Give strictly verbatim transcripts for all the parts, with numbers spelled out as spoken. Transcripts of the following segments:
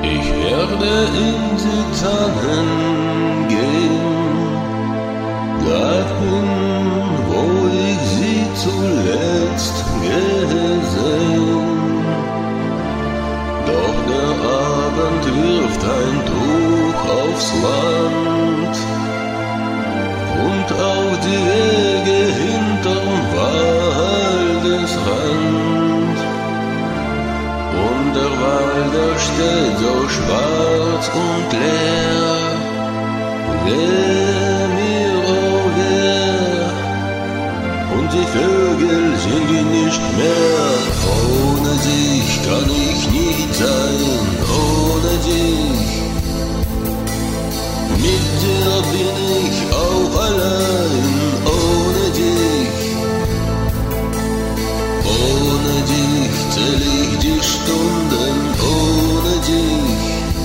Ich werde in die Tannen gehen, dahin, wo ich sie zuletzt gesehen. Doch der Abend wirft ein Tuch aufs Land und auf die Wege hinterm Waldesrand. Und der Wald, der steht so schwarz und leer. Wer mir, oh wer, und die Vögel singen nicht mehr. Ohne dich kann ich nicht sein, ohne dich. Mit dir bin ich auch allein, ohne dich. Ohne dich zähl ich die Stunden, ohne dich.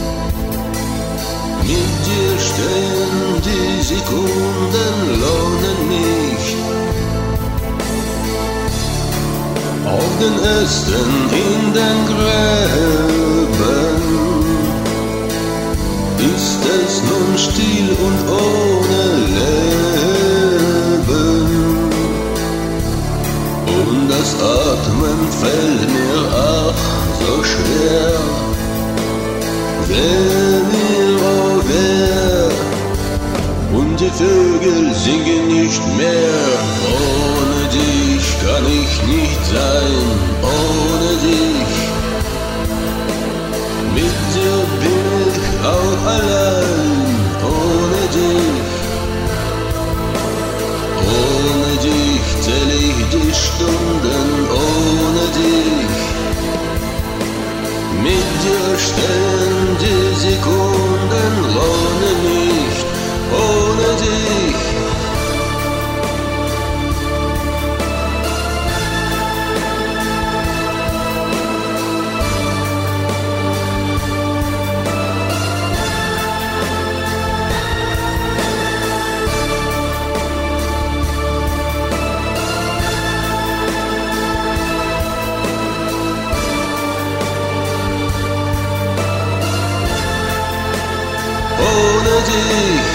Mit dir stehen die Sekunden, lohnen nicht. Auf den Ästen, in den Gräben ist es nun still und ohne Leben. Und das Atmen fällt mir ach so schwer. Wer mir, oh wer, und die Vögel singen nicht mehr. Ohne dich kann ich nicht sein, ohne dich. Mit dir bin ich auch allein, ohne dich. Ohne dich zähl ich die Stunden, ohne dich. Mit dir stehen die Sekunden, lohnen nicht, ohne dich. Ohne dich.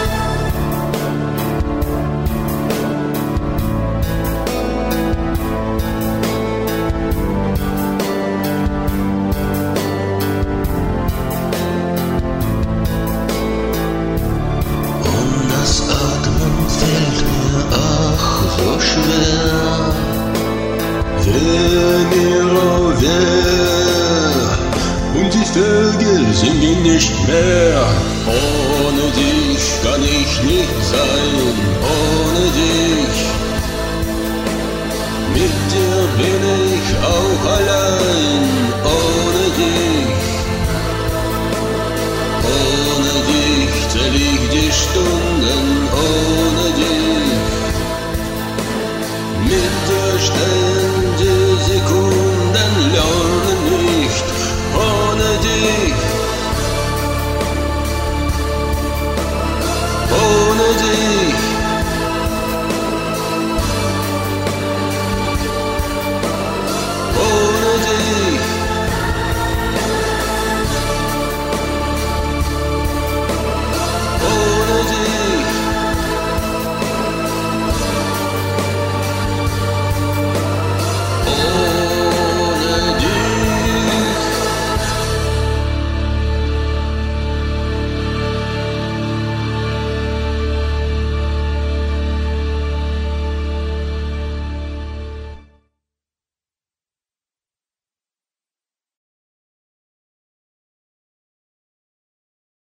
Und das Atmen fällt mir ach so schwer. Wer mir, oh wer, und die Vögel singen nicht mehr. Ohne dich kann ich nicht sein, ohne dich. Mit dir bin ich auch allein, ohne dich. Ohne dich zähl ich die Stunden, ohne dich. Mit dir stehen die Sekunden, lohnen nicht, ohne dich. Ohne dich.